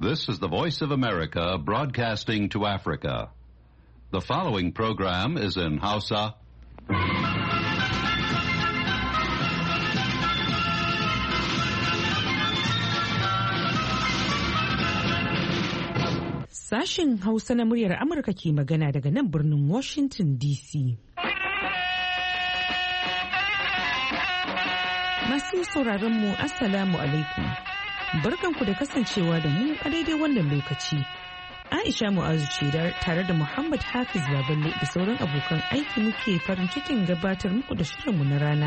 This is the Voice of America broadcasting to Africa. The following program is in Hausa. Sashen Hausa na muryar Amurka ke magana daga nan birnin Washington DC. Masu sauraron mu Assalamu alaikum. Barkanku da kasancewa da mu a daidai wannan lokaci. Aisha Mu'azu ce tare da Muhammad Hafiz Baballe da sauran abokan aiki muke farin cikin gabatar muku da shirinmu na rana.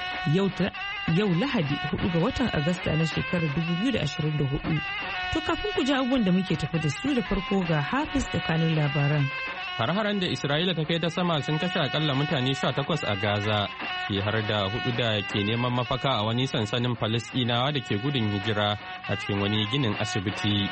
Yau Lahadi 4 ga watan Agusta na shekarar 2024. To kafin ku ji abubuwan da muke tafi da su da farko ga Hafiz da kanun labaran. Har-haren da Isra'ila ta kai ta sama sun kashe akalla mutane 18 a Gaza, ke har da 4 da ke neman mafaka a wani sansanin Falasɗinawa da ke gudun hijira a cikin wani ginin asibiti.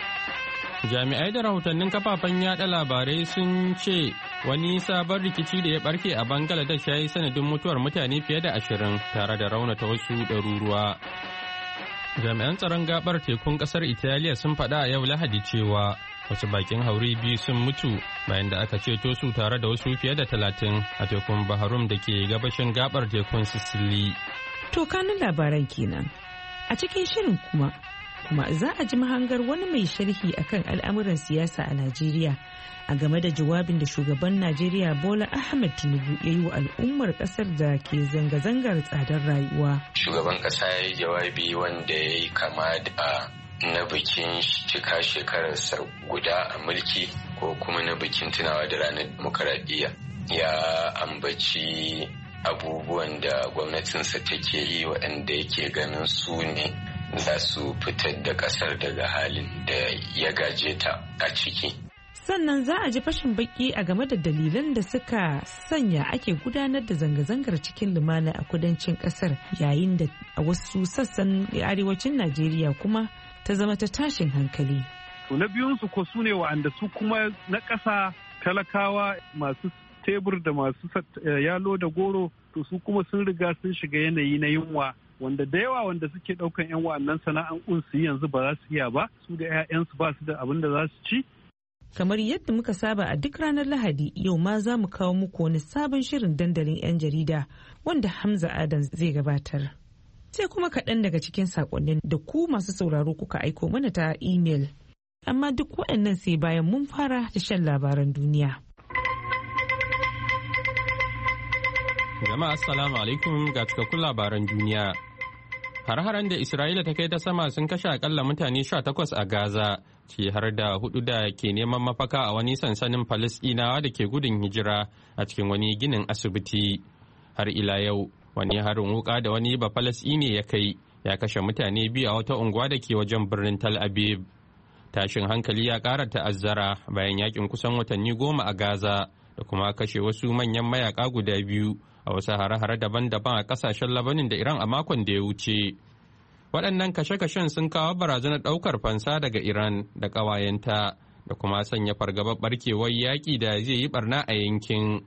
Jami'ai da rahotannin kafafen yada labarai sun ce wani sabon rikici da ya barke a Bangladesh ya yi sanadin mutuwar mutane fiye da 20 tare da raunata wasu ɗaruruwa. Jami'an tsaron gabar tekun kasar Italiya sun faɗa a yau Lahadi cewa wasu bakin haure biyu sun mutu bayan da aka ceto su tare da wasu fiye da 30 a tekun Baharum da ke gabashin gabar tekun Sicily. To kanun labaran kenan. A cikin shirin kuma za a ji mahangar wani mai sharhi akan al'amuran siyasa a Najeriya a game da jawabin da shugaban Najeriya Bola Ahmed Tinubu ya yi wa al'ummar kasar da ke zanga-zangar tsadar rayuwa. Shugaban kasa ya yi jawabi wanda ya yi kama da na bikin cika shekararsa guda a mulki ko kuma na bikin tunawa da ranar demokaradiyya. Ya ambaci abubuwan da gwamnatinsa take yi waɗanda yake ganin su ne za su fitar da ƙasar daga halin da ya gaje ta a ciki. Sannan za a ji fashin baki a game da dalilan da suka sanya ake gudanar da zanga-zangar cikin lumana a kudancin ƙasar yayin da a wasu sassan arewacin Najeriya kuma ta zama ta tashin hankali. Na biyunsu ko su ne wa'anda su kuma na ƙasa talakawa masu tebur da masu yalo da goro to su kuma sun riga sun shiga yanayi na yunwa wanda da yawa wanda suke ɗaukan 'yan wa'annan sana'an su yanzu ba za su iya ba su da 'ya'yansu ba su da abin da za su ci. Kamar yadda muka saba a duk ranar Lahadi yau ma za mu kawo muku wani sabon shirin dandalin 'yan jarida wanda Hamza Adam zai gabatar. Sai kuma kaɗan daga cikin saƙonnin da ku masu sauraro kuka aiko mana ta imel. Amma duk waɗannan sai bayan mun fara da shan labaran duniya. Jama'a assalamu alaikum ga cikakkun labaran duniya. Har-haren da Isra'ila ta kai ta sama sun kashe akalla mutane 18 a Gaza, ce har da 4 da ke neman mafaka a wani sansanin Falasɗinawa da ke gudun hijira a cikin wani ginin asibiti. Har ila yau, wani harin wuka da wani Bafalasɗini ya kai ya kashe mutane 2 a wata unguwa da ke wajen birnin Tel Aviv. Tashin hankali ya ƙara ta'azzara bayan yakin kusan watanni 10 a Gaza da kuma kashe wasu manyan mayaka guda 2 a wasu hare-hare daban-daban a kasashen Labanin da Iran a makon da ya wuce. Waɗannan kashe-kashen sun kawo barazanar ɗaukar fansa daga Iran da ƙawayenta da kuma sanya fargabar ɓarkewar yaƙi da zai yi ɓarna a yankin.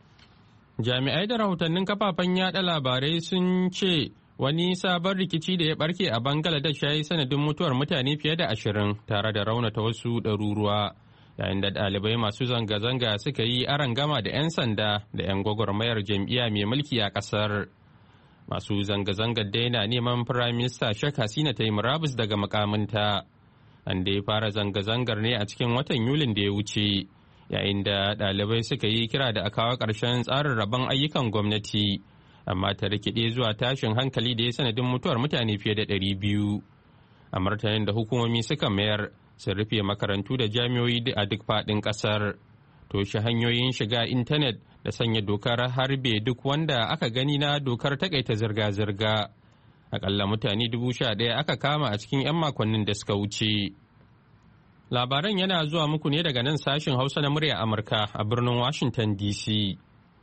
Jami'ai da rahotannin kafafen yaɗa labarai sun ce wani sabon rikici da ya ɓarke a Bangladesh ya yi sanadin mutuwar mutane fiye da 20 tare da raunata wasu ɗaruruwa. Yayin da ɗalibai masu zanga-zanga suka yi arangama da 'yan sanda da 'yan gwagwarmayar jam'iyya mai mulki a ƙasar. Masu zanga-zangar daina neman Firaminista Sheikh Hasina ta yi murabus daga makaminta. An dai fara zanga-zangar ne a cikin watan Yulin da ya wuce, yayin da ɗalibai suka yi kira da a kawo ƙarshen tsarin rabon ayyukan gwamnati, amma ta rikide zuwa tashin hankali da ya sanadin mutuwar mutane fiye da 200. A martanin da hukumomi suka mayar, sun rufe makarantu da jami'o'i a duk faɗin ƙasar, toshe hanyoyin shiga intanet da sanya dokar harbe duk wanda aka gani na dokar takaita zirga-zirga. Akalla mutane 11,000 aka kama a cikin 'yan makonnin da suka wuce. Labaran yana zuwa muku ne daga nan sashin Hausa na murya Amurka a birnin Washington DC.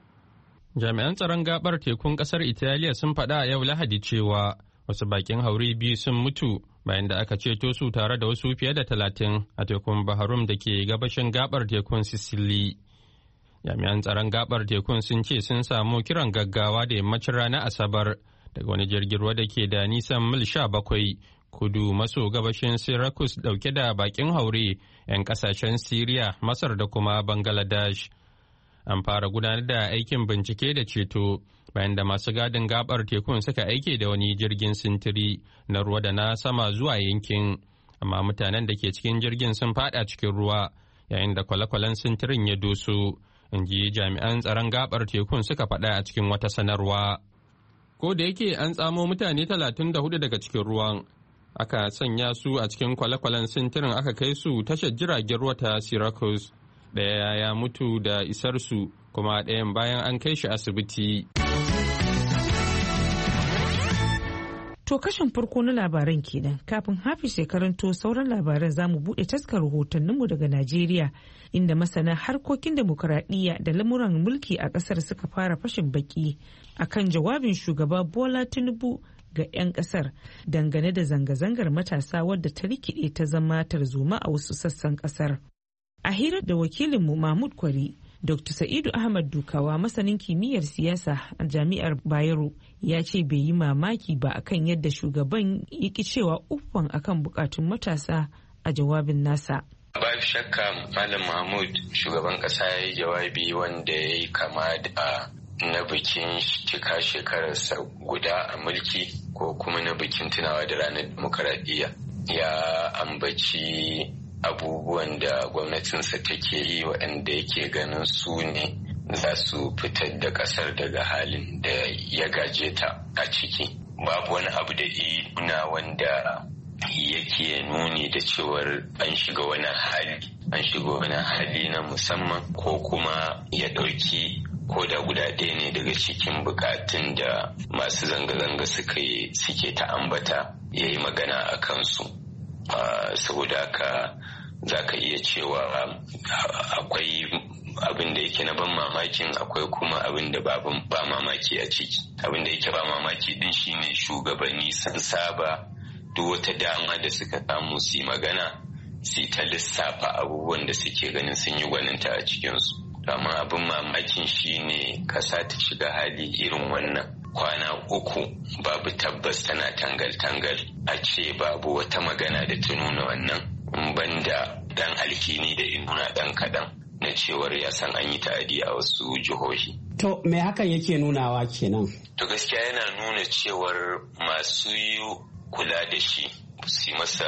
Jami'an tsaron gabar tekun ƙasar Italiya sun faɗa a yau Lahadi cewa wasu bakin haure biyu sun mutu bayan da aka ceto su tare da wasu fiye da 30 a tekun Baharum da ke gabashin gabar tekun Sicily. Jami'an tsaron gabar tekun sun ce sun samu kiran gaggawa da yammacin ranar Asabar daga wani jirgin ruwa da ke da nisan mil 17 kudu maso gabashin Syracuse dauke da bakin haure 'yan kasashen Syria, Masar da kuma Bangladesh. An fara gudanar da aikin bincike da ceto bayan da masu gadin gabar tekun suka aike da wani jirgin sintiri na ruwa da na sama zuwa yankin, amma mutanen da ke cikin jirgin sun fada cikin ruwa yayin da kwale-kwalen sintirin ya doso, in ji jami'an tsaron gabar tekun suka faɗa a cikin wata sanarwa. Ko da yake an tsamo mutane 34 daga cikin ruwan, aka sanya su a cikin kwale-kwalen sintirin aka kai su tashar jiragen ruwa ta Syracuse. Ɗaya ya mutu da isarsu, kuma ɗayan bayan an kai shi asibiti. To kashin farko na labaran kenan, kafin Hafiz ya karanto sauran labaran zamu buɗe taskar rahotanninmu daga Najeriya, inda masana harkokin demokuraɗiyya da lamuran mulki a ƙasar suka fara fashin baki akan jawabin shugaba Bola Tinubu ga 'yan ƙasar dangane da zanga-zangar matasa wadda ta rikide ta zama tarzoma a wasu sassan ƙasar. A hirar da wakilinmu Mahmud Kwari, Dr. Sa'idu Ahmad Dukawa, masanin kimiyyar siyasa a Jami'ar Bayero, ya ce bai yi mamaki ba akan yadda shugaban ya ki cewa uffan akan bukatun matasa a jawabin nasa. Babu shakka Malam Mahmud, shugaban kasa ya yi jawabi wanda ya yi kama da na bikin cika shekararsa guda a mulki ko kuma na bikin tunawa da ranar demokaradiyya. Ya ambaci abubuwan da gwamnatinsa take yi waɗanda yake ganin su ne za su fitar da ƙasar daga halin da ya gaje ta a ciki. Babu wani abu da nuna wanda yake nuni da cewar an shiga wani hali na musamman, ko kuma ya ɗauki ko da guda ɗaya ne daga cikin bukatun da masu zanga-zanga suke ta ambata ya yi magana a kansu. Saboda haka za ka iya cewa akwai abin da yake na ban mamakin, akwai kuma abin da ba mamaki a ciki. Abin da yake ba mamaki din shine shugabanni sun saba duk wata dama da suka samu su yi magana, su ta lissafa abubuwan da suke ganin sun yi gwaninta a cikinsu. Amma abin mamakin shine kasa ta shiga hali irin wannan, kwana 3 babu tabbas tana tangal-tangal, a ce babu wata magana da ta nuna wannan, banda dan alkini da inuna dan kadan na cewar ya san an yi ta'adi a wasu jihohi. To me hakan yake nunawa kenan? To gaskiya yana nuna cewar masu kula da shi su yi masa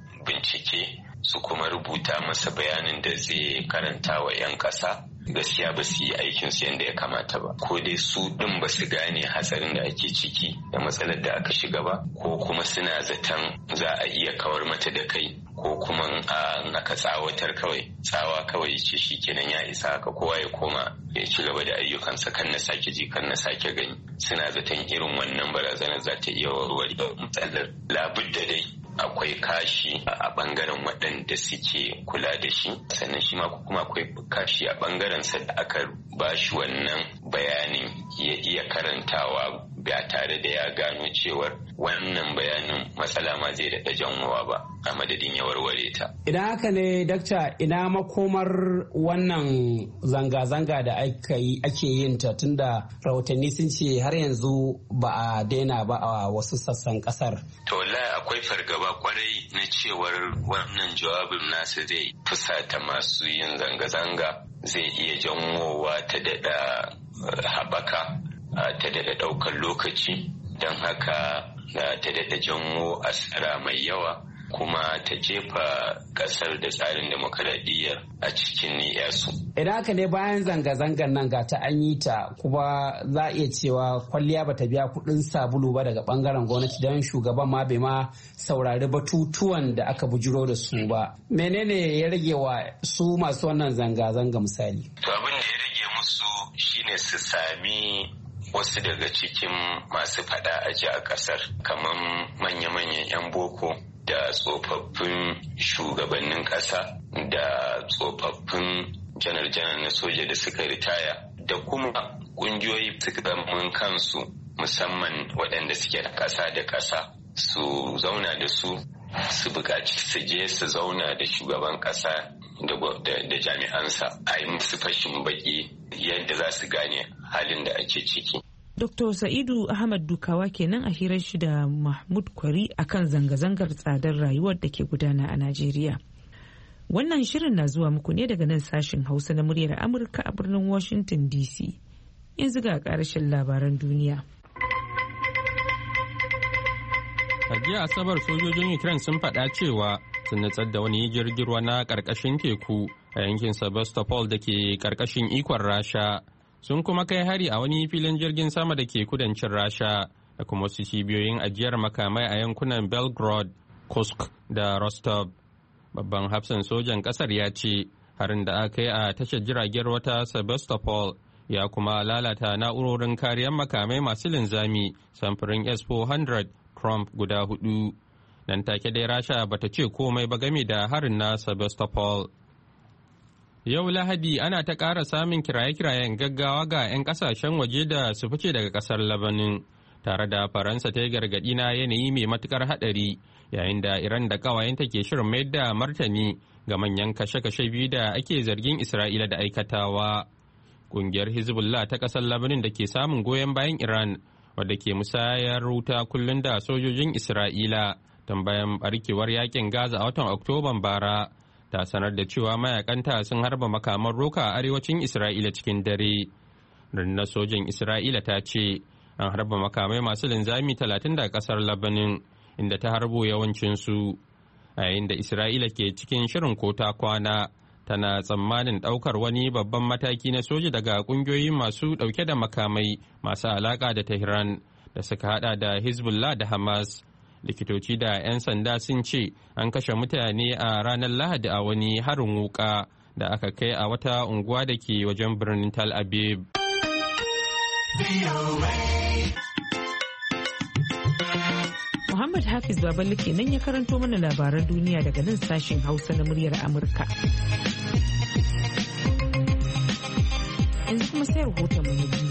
bincike, su kuma rubuta masa bayanin da zai karanta wa 'yan ƙasa, gaskiya ba su yi aikin su yadda ya kamata ba, ko dai su ɗin ba su gane hatsarin da ake ciki da matsalar da aka shiga ba, ko kuma suna zaton za a iya kawar mata da kai, ko kuma aka tsawatar kawai tsawa kawai ce shi kenan ya isa haka kowa ya koma ya ci gaba da ayyukansa, kan na sake ji kan na sake gani. Suna zaton irin wannan barazanar za ta iya warware matsalar. Labudda dai akwai kashi a bangaren waɗanda suke kula da shi, sannan shi ma kuma akwai kashi a bangaren sa da aka ba shi wannan bayanin ya iya karantawa ba tare da ya gano cewar wannan bayanin matsala ma zai daɗa janwowa ba, a madadin ya warware ta. Idan haka ne, Dakta, ina makomar wannan zanga-zanga da ake yin ta, tunda rahotanni sun ce har yanzu ba a daina ba a wasu sassan kasar? To wallahi akwai fargaba kwarai na cewar wannan jawabin nasa zai fusata masu yin zanga-zanga, zai iya janwowa ta daɗa haɓaka, ta daɗa ɗaukar lokaci, don haka ta daɗa janwo asara mai yawa, kuma ta jefa ƙasar da tsarin demokaradiyyar a cikin niyyarsu. Idan haka ne, bayan zanga-zangar nan ga ta an yi ta, kuma za a iya cewa kwalliya bata biya kuɗin sabulu ba daga ɓangaren gwamnati, don shugaban ma bai ma saurari batutuwan da aka bujiro da su ba. Menene ya rage wa su masu wannan zanga-zanga misali? To abin da ya rage musu shine su sami wasu daga cikin masu fada aji a ƙasar, kamar manya-manyan 'yan boko da tsofaffin shugabannin ƙasa da tsofaffin janar-janar na soja da suka ritaya, da kuma ƙungiyoyi suka zaman kansu, musamman waɗanda suke da ƙasa da ƙasa, su zauna da su buƙaci su je su zauna da shugaban ƙasa da jami'ansa a yi musu fashin baki yadda za su gane halin da ake ciki. Dr. Sa'idu Ahmad Dukawa kenan a hirar shi da Mahmud Kwari akan zanga-zangar tsadar rayuwar da ke gudana a Najeriya. Wannan shirin na zuwa muku ne daga nan sashen Hausa na muryar Amurka a birnin Washington DC. Yanzu ga ƙarashin labaran duniya. A jiya Asabar sojojin Ukraine sun faɗa cewa sun nutsar da wani jirgin ruwa na ƙarƙashin teku a yankin Sebastopol da ke ƙarƙashin ikon Rasha. Sun kuma kai hari a wani filin jirgin sama da ke kudancin Rasha da kuma wasu cibiyoyin ajiyar makamai a yankunan Belgrade, Kursk da Rostov. Babban hafsan sojan ƙasar ya ce harin da aka yi a tashar jiragen wata Sebastopol ya kuma lalata na'urorin kariyar makamai masu linzami samfurin S-400 Trump guda 4. Nan take dai Rasha bata ce komai ba game da harin na Sebastopol. Yau Lahadi ana ta ƙara samun kiraye-kirayen gaggawa ga 'yan ƙasashen waje da su fice daga ƙasar Labanin, tare da Faransa ta yi gargaɗi na yanayi mai matuƙar haɗari, yayin da Iran da ƙawayenta ke shirin mayar da martani ga manyan kashe-kashe biyu da ake zargin Isra'ila da aikatawa. Ƙungiyar Hezbollah ta ƙasar Labanin da ke samun goyon bayan Iran, wadda ke musayar wuta kullum da sojojin Isra'ila, tun bayan barkewar yakin Gaza a watan Oktoban bara. Ta sanar da cewa mayakanta sun harba makaman roka a arewacin Isra'ila cikin dare. Rundunar sojin Isra'ila ta ce an harba makamai masu linzami 30 daga kasar Labanin, inda ta harbo yawancinsu. A yayin da Isra'ila ke cikin shirin kota kwana, tana tsammanin ɗaukar wani babban mataki na soji daga ƙungiyoyi masu ɗauke da makamai masu alaƙa da Tehran da suka hada da Hezbollah da Hamas. Likitoci da 'yan sanda sun ce an kashe mutane a ranar Lahadi a wani harin wuka da aka kai a wata unguwa da ke wajen birnin Tel Aviv. Muhammad Hafiz Baballe kenan ya karanto mana labaran duniya daga nan sashen Hausa na muryar Amurka. Yanzu kuma sai rahoton mu na biyu.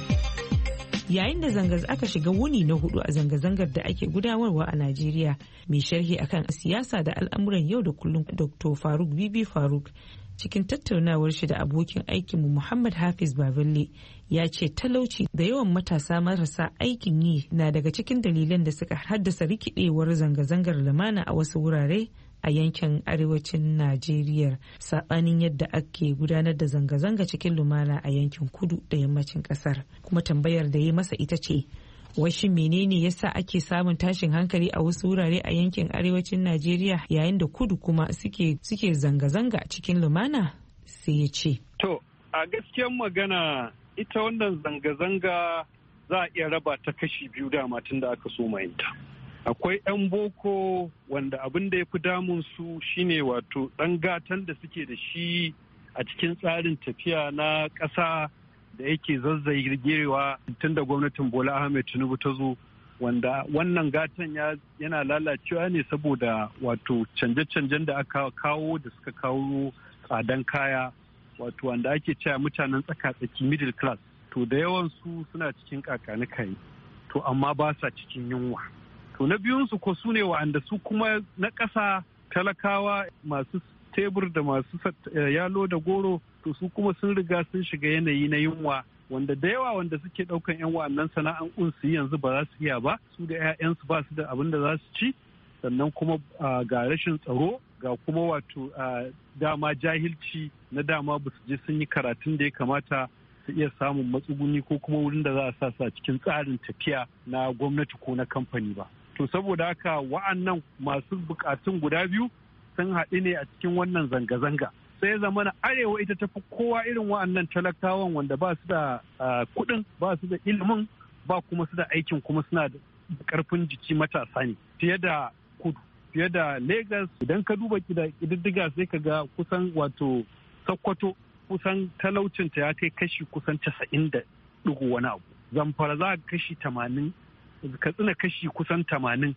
Yayin da aka shiga wuni na 4 a zanga-zangar da ake gudanarwa a Najeriya, mai sharhi akan siyasa da al'amuran yau da kullum Dr. Faruk Bibi Faruk cikin tattaunawar shi da abokin aikinmu Muhammad Hafiz Baballe ya ce talauci da yawan matasa marasa aikin yi na daga cikin dalilan da suka haddasa rikidewar zanga-zangar lumana a wasu wurare a yankin arewacin Najeriya, saɓanin yadda ake gudanar da zanga-zanga cikin lumana a yankin kudu da yammacin ƙasar. Kuma tambayar da ya masa ita ce, washin menene yasa ake samun tashin hankali a wasu wurare a yankin arewacin Najeriya yayin da kudu kuma suke zanga-zanga cikin lumana? Sai ya ce. To, a gaskiyar magana ita wannan zanga-zanga za a iya raba ta kashi biyu dama tun da aka so mayinta. Akwai 'yan boko wanda abin da ya fi damun su shine wato ɗan gatan da suke da shi a cikin tsarin tafiya na ƙasa da yake zazzagewa tun da gwamnatin Bola Ahmed Tinubu ta zo, wanda wannan gatan yana lalacewa ne saboda wato canje-canjen da aka kawo da suka kawo tsadan kaya, wato wanda ake cewa mutanen tsaka-tsaki middle class, to da yawan su suna cikin kakanikai, to amma ba sa cikin yunwa. To na biyunsu ko su ne wa'anda su kuma na ƙasa talakawa masu tebur da masu yalo da goro, to su kuma sun riga sun shiga yanayi na yunwa, wanda da yawa wanda suke ɗaukan 'yan wa'annan sana'an su yanzu ba za su iya ba, su da 'ya'yansu ba su da abin da za su ci, sannan kuma ga rashin tsaro, ga kuma wato dama jahilci na dama ba su je sun yi karatun da ya kamata su iya samun matsuguni ko kuma wurin da za a sa cikin tsarin tafiya na gwamnati ko na kamfani ba. To saboda haka wa'annan masu bukatun guda biyu sun haɗu ne a cikin wannan zanga-zanga. Sai ya zama na arewa ita tafi kowa irin wa'annan talakawan wanda ba su da kuɗin, ba su da ilimin, ba kuma su da aikin, kuma suna da ƙarfin jiki, matasa ne fiye da kudu, fiye da Lagos. Idan ka duba ƙididdiga sai ka ga kusan wato Sokoto kusan talaucinta ya kai kashi kusan 90 da ɗigo wani abu. Zamfara za ka kashi 80, Katsina kashi kusan 80,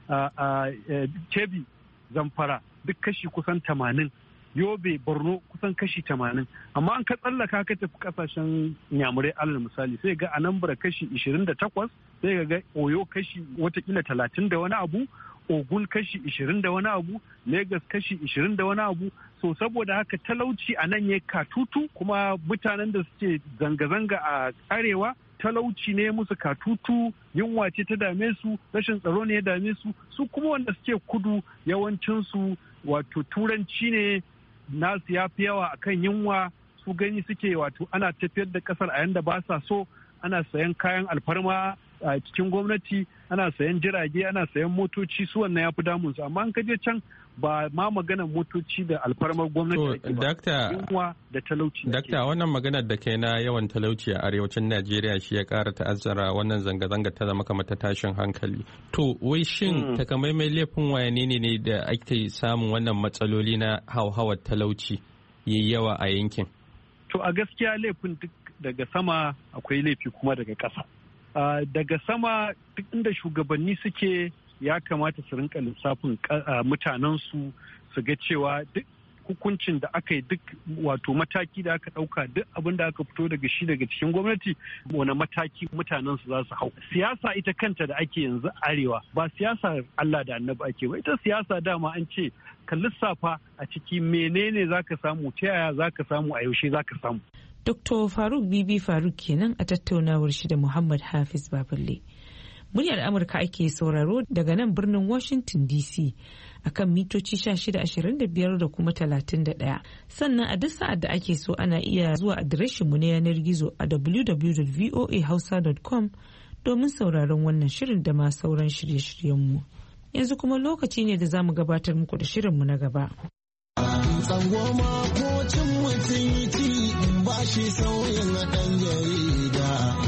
Kebbi, Zamfara duk kashi kusan 80, Yobe, Borno kusan kashi 80. Amma an ka tsallaka ka tafi kasashen Nyamurai alal misali sai ga Anambra kashi 28, sai ga Oyo kashi watakila 30 da wani abu, Ogun kashi 20 da wani abu, Lagos kashi 20 da wani abu. So saboda haka talauci a nan ya katutu, kuma mutanen da suke zanga-zanga a arewa talauci ne musu katutu, yunwa ce ta dame su, rashin tsaro ne ya dame su. Su kuma wanda suke kudu yawancinsu wato turanci ne nasu ya fi yawa akan yunwa. Su gani suke wato ana tafiyar da kasar a yanda ba sa so, ana sayan kayan alfarma a cikin gwamnati, ana sayan jirage, ana sayan motoci, su wannan ya fi damunsu. Amma an kaje can ba ma maganar motoci da alfarmar gwamnati ake ba, yunwa da talauci. Dakta, wannan maganar da kai na yawan talauci a arewacin Najeriya shi ya ƙara ta'azzara wannan zanga-zanga ta zama kamar ta tashin hankali. To, wai shin takamaimai laifin wayane ne da ake samun wannan matsaloli na hauhawar talauci yayi yawa a yankin? To, a gaskiya laifin duk daga sama akwai laifi kuma daga ƙasa. Daga sama duk inda shugabanni suke ya kamata su rinka lissafin mutanensu su ga cewa duk hukuncin da aka yi, duk wato mataki da aka ɗauka, duk abin da aka fito daga cikin gwamnati, wani mataki mutanensu za su hau. Siyasa ita kanta da ake yanzu arewa ba siyasa Allah da annabi ake ba, ita siyasa dama an ce ka lissafa a ciki menene za ka samu, ta yaya za ka samu, a yaushe za ka samu. Dr. Faruk Bibi Faruk kenan a tattaunawar shi da Muhammad Hafiz Baballe. Muryar Amurka ake sauraro daga nan birnin Washington DC akan mitoci 1625 da kuma 31. Sannan a duk sa'ad da ake so ana iya zuwa adireshin mu na yanar gizo a www.voahausa.com domin sauraron wannan shirin da ma sauran shirye-shiryenmu. Yanzu kuma lokaci ne da za mu gabatar muku da shirinmu na gaba. Tsangwama ko cin mutum ba shi sauyin ɗan jarida.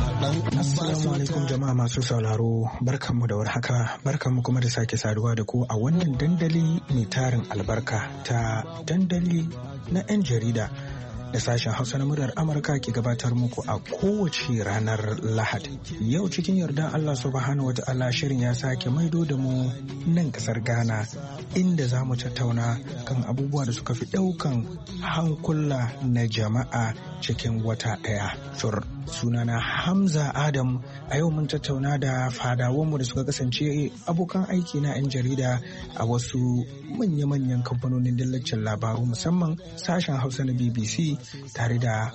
Assalamu alaikum jama'a masu sauraro, barkanmu da warhaka, barkanmu kuma da sake saduwa da ku a wannan dandali mai tarin albarka ta dandali na 'yan jarida da sashen Hausa na muryar Amurka ke gabatar muku a kowace ranar Lahadi. Yau cikin yardan Allah subhanahu wata'ala shirin ya sake maido da mu nan kasar Ghana, inda za mu tattauna kan abubuwa da suka fi ɗaukan hankula na jama'a cikin wata ɗaya. Sunana Hamza Adam. A yau mun tattauna da fadawanmu da suka kasance abokan aiki na 'yan jarida a wasu manya-manyan kamfanonin dillacin labaru, musamman sashen Hausa na BBC tare da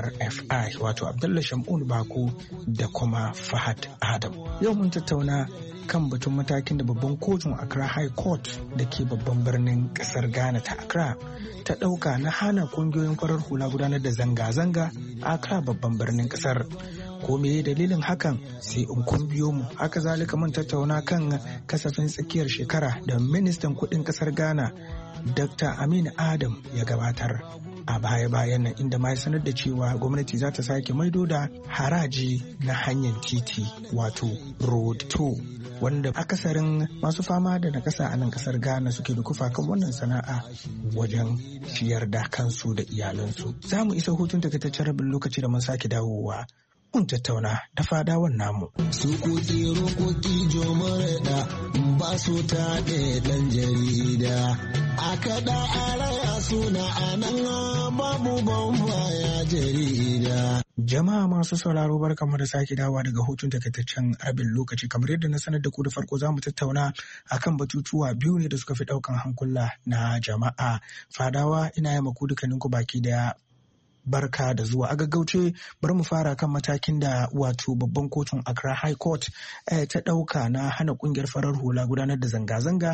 RFI, wato Abdullah Shamun Bako da kuma Fahad Adam. Yau mun tattauna kan batun matakin da babban kotun Accra High Court da ke babban birnin kasar Ghana ta Accra ta ɗauka na hana kungiyoyin farar hula gudanar da zanga-zanga a Accra babban birnin kasar. Ko meye dalilin hakan? Sai in kun biyo mu. Haka zalika mun tattauna kan kasafin tsakiyar shekara da ministan kuɗin kasar Ghana Dr. Amin Adam ya gabatar a baya-bayan nan, inda ma ya sanar da cewa gwamnati za ta sake maido da haraji na hanyar titi, wato road toll, wanda akasarin masu fama da nakasa a nan kasar Ghana suke da kufa kan wannan sana'a wajen ciyar da kansu da iyalansu. Za mu isa hutun takaitaccen rabin lokaci da mun sake dawowa. Mun tattauna da fadawan namu. Su koki rokoki jomara ba su ta ɗan jarida. A kaɗa a raya suna a nan babu bambaya jarida. Jama'a masu sauraro barkanmu da sake dawa daga hutun takaitaccen rabin lokaci. Kamar yadda na sanar da ku da farko, za mu tattauna akan batutuwa biyu ne da suka fi ɗaukan hankula na jama'a. Fadawa, ina yi maku dukkaninku baki daya barka da zuwa. A gaggauce bari mu fara kan matakin da wato babban kotun Accra High Court ta ɗauka na hana ƙungiyar farar hula gudanar da zanga-zanga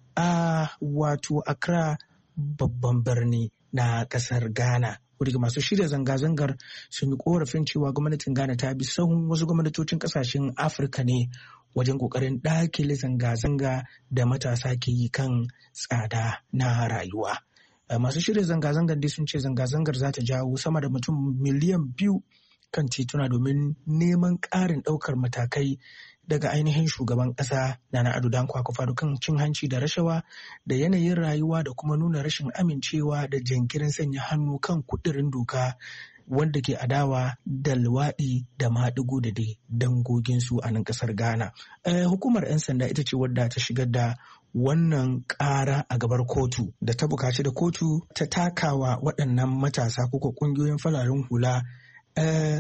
a wato Accra babban birni na ƙasar Ghana. Daga masu shirya zanga-zangar sun yi korafin cewa gwamnatin Ghana ta bi sahun wasu gwamnatocin ƙasashen Afirka ne wajen ƙoƙarin ɗakile zanga-zanga da matasa ke yi kan tsada na rayuwa. Masu shirya zanga-zangar dai sun ce zanga-zangar za ta jawo sama da mutum miliyan 2 kan tituna domin neman ƙarin ɗaukar matakai daga ainihin shugaban ƙasa Nana Addo Dankwa Akufo-Addo kan cin hanci da rashawa da yanayin rayuwa da kuma nuna rashin amincewa da jinkirin sanya hannu kan kudirin doka wanda ke adawa da luwaɗi da maɗigo da dai dangoginsu a nan ƙasar Ghana. Hukumar 'yan sanda ita ce wadda ta shigar da wannan ƙara a gabar kotu da ta bukaci da kotu ta takawa waɗannan matasa ko ƙungiyoyin fararen hula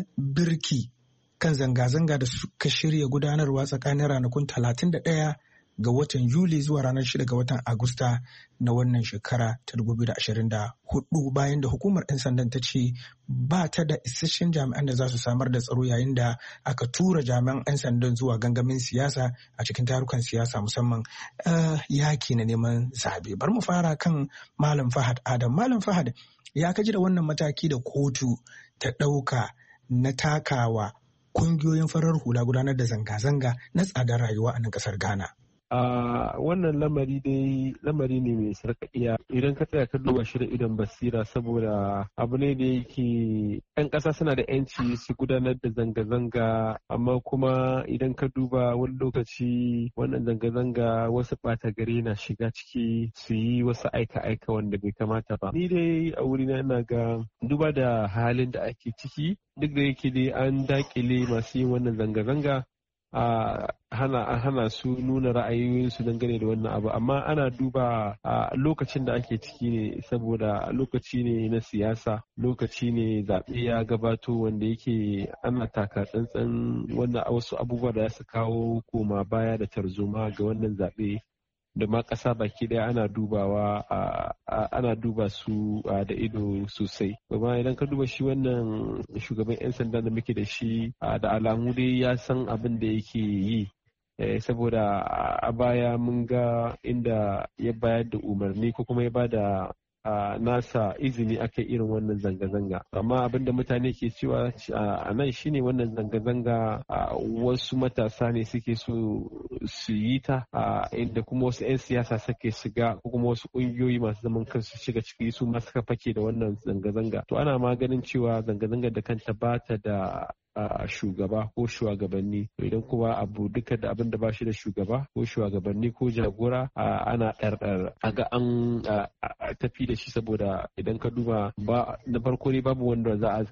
birki kan zanga-zanga da suka shirya gudanarwa tsakanin ranakun 31 ga watan Yuli zuwa ranar 6 ga watan Agusta na wannan shekara ta 2024 bayan da hukumar 'yan sandan ta ce ba ta da isasshen jami'an da za su samar da tsaro yayin da aka tura jami'an 'yan sandan zuwa gangamin siyasa a cikin tarukan siyasa musamman yaki na neman zabe. Bari mu fara kan Malam Fahad Adam. Malam Fahad, ya kaji da wannan mataki da kotu ta ɗauka na takawa kungiyoyin farar hula gudanar da zanga-zanga na tsadar rayuwa a nan kasar Ghana? Wannan lamari ne mai sarƙaƙiya idan ka tsaya ka duba shi da idon basira, saboda abu ne da yake 'yan ƙasa suna da 'yanci su gudanar da zanga-zanga, amma kuma idan ka duba wani lokaci wannan zanga-zanga wasu ɓata gari na shiga ciki su yi wasu aika-aika wanda bai kamata ba. Ni dai a wurina ina ga duba da halin da ake ciki, duk da yake dai an dakile masu yin wannan zanga-zanga hana su nuna ra'ayoyinsu dangane da wannan abu, amma ana duba lokacin da ake ciki ne, saboda lokaci ne na siyasa, lokaci ne zaɓe ya gabato wanda yake ana taka tsantsan wannan wasu abubuwa da su kawo koma baya da tarzoma ga wannan zaɓe da ma ƙasa baki ɗaya ana duba su da ido sosai. Kuma idan ka duba shi wannan shugaban 'yan sanda da muke da shi da alamu dai ya san abin da yake yi, saboda a baya mun ga inda ya bayar da umarni ko kuma ya ba da nasa izini aka irin wannan zanga-zanga. Amma abin da mutane ke cewa a nan shine wannan zanga-zanga wasu matasa ne suke so su yi ta, inda kuma wasu 'yan siyasa suke shiga ko kuma wasu ƙungiyoyi masu zaman kansu shiga ciki su ma suka fake da wannan zanga-zanga. To ana maganin cewa zanga-zanga da kanta ba ta da shugaba ko shugabanni, idan kuma abu duka da abin da ba shi da shugaba ko shugabanni ko jagora ana ɗarɗar a ga an tafi da shi, saboda idan ka duba na farko ne babu wanda zai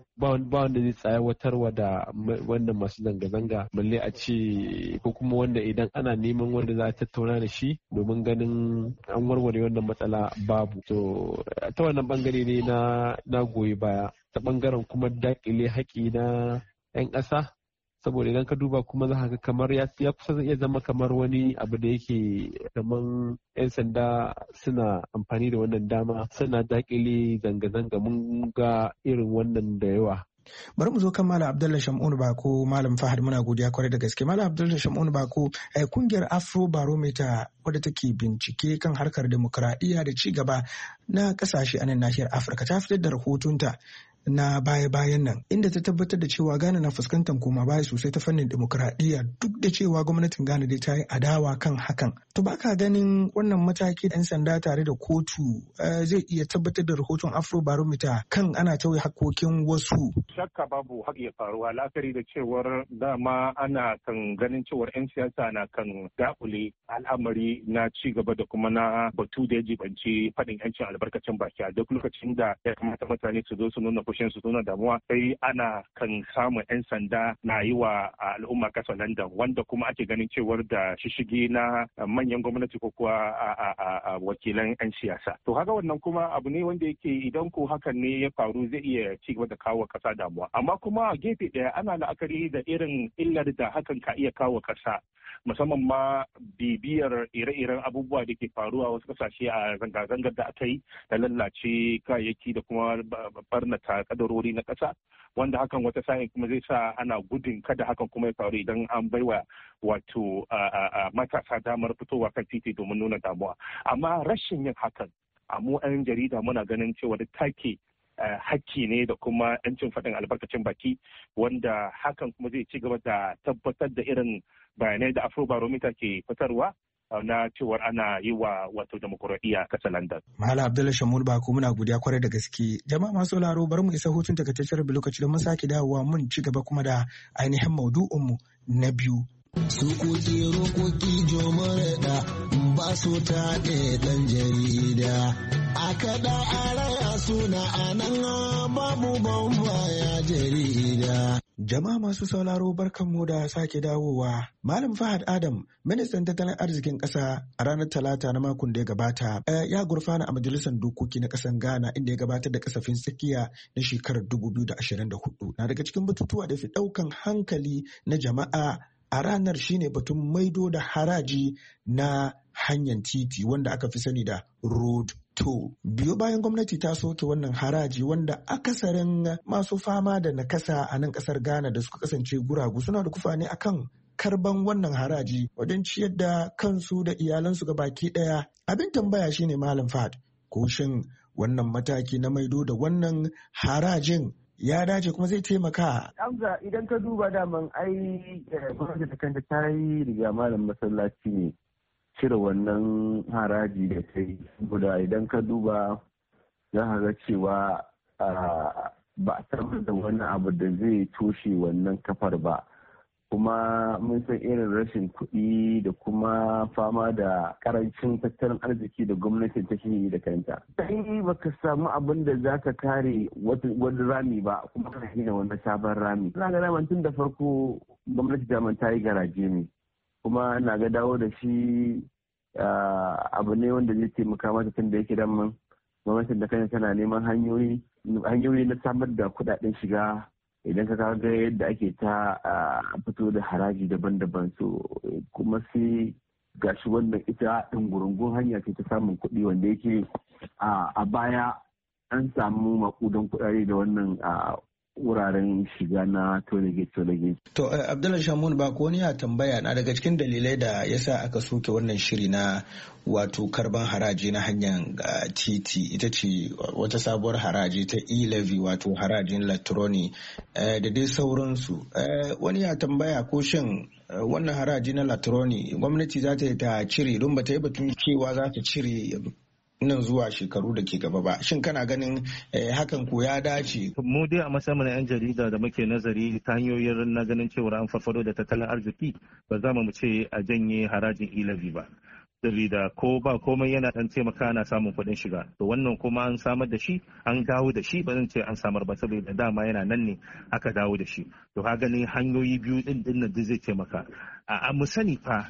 tsayawatarwa da wannan masu zanga-zanga, balle a ce ko kuma wanda idan ana neman wanda za a tattauna da shi domin ganin an warware wannan matsala babu. To ta wannan bangare ne na goyi baya, ta bangaren kuma dakile haƙi na 'yan ƙasa, saboda idan ka duba kuma za ka ga kamar ya kusa zai iya zama kamar wani abu da yake kamar 'yan sanda suna amfani da wannan dama suna dakile zanga-zanga. Mun ga irin wannan da yawa. Bari mu zo kan Malam Abdullahi Shamun Bako. Malam Fahad, muna godiya kwarai da gaske. Malam Abdullahi Shamun Bako, kungiyar Afro Barometer wadda take bincike kan harkar demokradiyya da ci gaba na kasashe a nan nahiyar Afirka ta fitar da rahotonta na baya-bayan nan inda ta tabbatar da cewa Ghana na fuskantar koma baya sosai ta fannin demokradiyya, duk da cewa gwamnatin Ghana dai ta yi adawa kan hakan. To baka ganin wannan mataki da 'yan sanda tare da kotu zai iya tabbatar da rahoton Afro Barometer kan ana tauye hakkokin wasu? Shakka babu haka ya faruwa, la'akari da cewar dama ana kan ganin cewar 'yan siyasa na kan dakule al'amari na ci gaba da kuma na batu da ya jibanci faɗin 'yancin albarkacin baki a duk lokacin da ya kamata mutane su zo su nuna fushin su nuna damuwa, sai ana kan samun 'yan sanda na yi wa al'umma kasa London, wanda kuma ake ganin cewar da shishigi na manyan gwamnati ko kuwa wakilan 'yan siyasa. To haka wannan kuma abu ne wanda yake idan ko hakan ne ya faru zai iya ci gaba da kawo kasa damuwa. Amma kuma gefe ɗaya ana la'akari da irin illar da hakan ka iya kawo kasa, musamman ma bibiyar ire-iren abubuwa da ke faruwa wasu kasashe a zanga-zangar da aka yi da lallace kayayyaki da kuma barnata kadarori na ƙasa, wanda hakan wata sa'in kuma zai sa ana gudun kada hakan kuma ya faru idan an baiwa wato matasa damar fitowa kan titi domin nuna damuwa. Amma rashin yin hakan a mu 'yan jarida muna ganin cewa da take hakki ne da kuma 'yancin faɗin albarkacin baki, wanda hakan kuma zai ci gaba da tabbatar da irin bayanai da Afro Barometer ke fitarwa na cewar ana yi wa wato demokuraɗiyya kasa London. Malam Abdullahi Shamun Bako, muna godiya kwarai da gaske. Jama'a masu sauraro, bari mu isa hutun takaitaccen lokaci don mun sake dawowa mun ci gaba kuma da ainihin maudu'inmu na biyu. Su koki rokoki jomaraɗa ba su ta ɗan jarida. A kaɗa a raya suna a nan babu bambaya jarida. Jama'a masu sauraro, barkanmu da sake dawowa. Malam Fahad Adam, ministan tattalin arzikin ƙasa, a ranar Talata na makon da ya gabata ya gurfana a majalisar dokoki na ƙasar Ghana inda ya gabatar da kasafin tsakiya na shekarar 2024. Na daga cikin batutuwa da fi ɗaukan hankali na jama'a a ranar shine batun maido da haraji na hanyar titi wanda aka fi sani da road toll. Biyo bayan gwamnati ta soke wannan haraji wanda akasarin masu fama da nakasa a nan kasar Ghana da suka kasance guragu suna da kufa ne akan karban wannan haraji wajen ciyar da kansu da iyalansu ga baki daya. Abin tambaya shine Malam Fahad, ko shin wannan mataki na maido da wannan harajin ya dace kuma zai taimaka? Hamza, idan ka duba daman ai gwamnati da kanta ta yi riga malam masallaci ne cire wannan haraji da ta yi. Saboda idan ka duba za ka ga cewa ba a samar da wani abu da zai toshe wannan kafar ba. Kuma mun san irin rashin kuɗi da kuma fama da karancin tattalin arziki da gwamnatin take yi da kanta. Sai baka samu abin da za ka kare wani rami ba kuma ka gina wani sabon rami. Na ga daman tun da farko gwamnati daman ta yi garaje ne, kuma na ga dawo da shi abu ne wanda zai taimaka mata tun da yake daman gwamnatin da kanta tana neman hanyoyi na samar da kuɗaɗen shiga. Idan ka ga yadda ake ta fito da haraji daban-daban, so kuma sai gashi wannan ita ɗungurungun hanya ce ta samun kuɗi wanda yake a baya an samu makudan kuɗaɗe da wannan wuraren shiga na tolegate. To Abdullahi Shamun ba ko ya tambaya na daga cikin dalilai da yasa aka soke wannan shiri na wato karban haraji na hanyar titi ita ce wata sabuwar haraji ta e-levy wato harajin latroni da dai sauransu. Wani ya tambaya ko shin wannan haraji na latroni gwamnati za ta cire don ba ta yi batun cewa za ta cire nan zuwa shekaru da ke gaba ba. Shin kana ganin hakan ko ya dace? Mu dai a matsayin 'yan jarida da muke nazari ta hanyoyin na ganin cewa an farfado da tattalin arziki, ba za mu ce a janye harajin e-levy ba. Saboda ko ba komai yana dan taimaka na samun kuɗin shiga. To wannan kuma an samar da shi, an dawo da shi, ba zan ce an samar ba saboda dama yana nan ne aka dawo da shi. To ka gani hanyoyi biyu din nan duk zai taimaka. A mu sani fa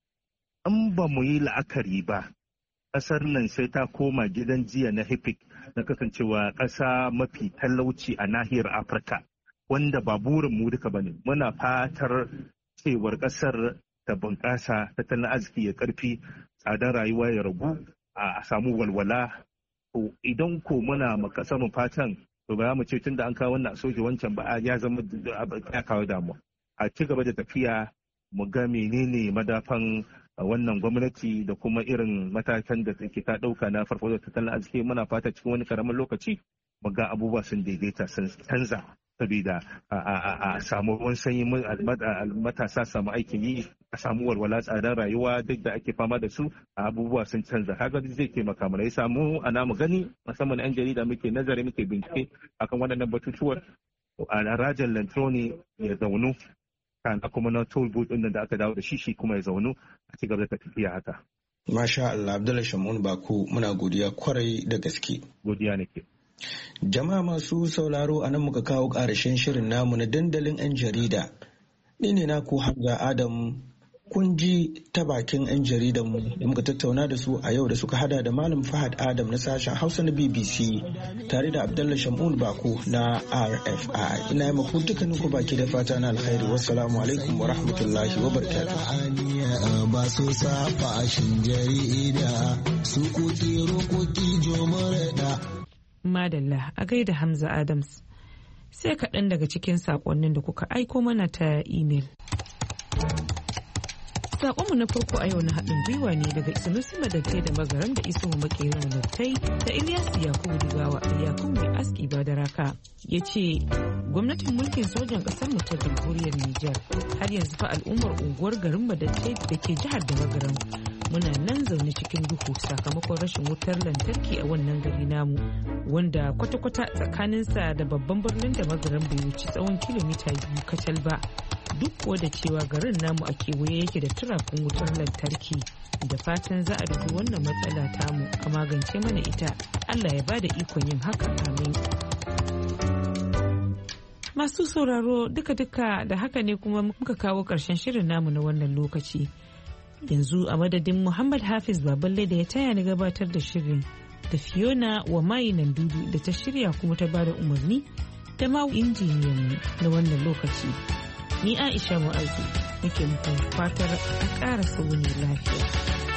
an ba mu yi la'akari ba, ƙasar nan sai ta koma gidan jiya na HIPC na kasancewa ƙasa mafi talauci a nahiyar Afirka, wanda ba burin mu duka bane. Muna fatar cewar ƙasar ta bunƙasa, tattalin arziki ya ƙarfi, tsadar rayuwa ya ragu, a samu walwala. To idan ko muna ma ƙasar mu fatan, to ba mu ce tunda an kawo wannan a soke wancan ba, ya zama ya kawo damuwa. A ci gaba da tafiya mu ga menene madafan wannan gwamnati da kuma irin matakan da take ta ɗauka na farfaɗo tattalin arziki. Muna fata cikin wani karamin lokaci mu ga abubuwa sun daidaita, sun canza, saboda a samu ruwan sanyi, matasa samu aikin yi, a samu walwala, tsadar rayuwa duk da ake fama da su, abubuwa sun canza. Haka zai taimaka mana. Ya samu ana mu gani, musamman 'yan jarida muke nazari, muke bincike akan waɗannan batutuwar. A rajin lantroni ya zaunu, kana kuma na toll booth ɗin da aka dawo da shi kuma ya zaunu, a ci gaba da tafiya haka. Masha Allah, Abdullahi Shamun Bako, muna godiya kwarai da gaske. Godiya nake. Jama'a masu sauraro, a nan muka kawo ƙarshen shirin namu na dandalin 'yan jarida. Ni ne naku Hamza Adam. Kun ji ta bakin 'yan jaridanmu da muka tattauna da su a yau da suka hada da Malam Fahad Adam na sashen Hausa na BBC tare da Abdullahi Shamun Bako na RFI. Ina yi maku dukkanin ku baki da fata na alkhairi. Wassalamu alaikum wa rahmatullahi wa barakatuh. Ba su safashin jarida su kuki rokoki jomar. Madalla a gaida Hamza Adams. Sai kaɗan daga cikin saƙonnin da kuka aiko mana ta imel. Sakonmu na farko a yau na haɗin gwiwa ne daga Sanusi Madatai da Magaram da Isuhu Makerin Madatai da Ilyasu Yakubu Digawa da Yakubu Mai Aski Badaraka. Ya ce gwamnatin mulkin sojan ƙasar mu ta jamhuriyar Nijar har yanzu fa al'ummar unguwar garin Madatai da ke jihar da Magaram muna nan zaune cikin duhu sakamakon rashin wutar lantarki a wannan gari namu wanda kwata-kwata tsakaninsa da babban birnin da Magaram bai wuce tsawon kilomita 2 kacal ba. Duk kuwa da cewa garin namu a kewaye yake da turafin wutar lantarki, da fatan za a dubi wannan matsala tamu a magance mana ita. Allah ya bada ikon yin haka, amin. Masu sauraro, duka-duka da haka ne kuma muka kawo ƙarshen shirin namu na wannan lokaci. Yanzu a madadin Muhammad Hafiz Baballe da ya taya ni gabatar da shirin, da Fiona wa Mai Nandudu da ta shirya kuma ta bada umarni, da ma injiniyan na wannan lokaci. Ni Aisha Mu'azu nake muku fatar a ƙara wuni lafiya.